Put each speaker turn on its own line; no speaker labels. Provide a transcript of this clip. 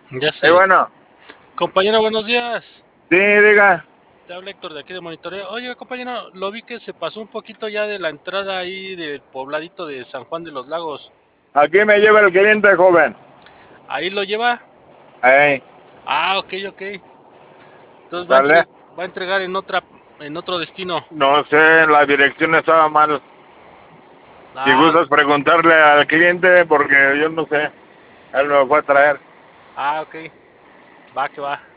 Ya sé.
Bueno,
Compañero, buenos días.
sí, diga,
Te habla Héctor de aquí de Monitoreo. Oye, compañero, lo vi que se pasó un poquito ya de la entrada ahí del pobladito de San Juan de los Lagos.
aquí me lleva el cliente joven.
¿Ahí lo lleva?
Ey,
Ah, ok, ok. Entonces
¿sale?
va a entregar en otro destino.
No sé, la dirección estaba mal. Si
Ah,
gustas preguntarle al cliente, porque yo no sé, él me fue a traer.
ah, ok. Va que va.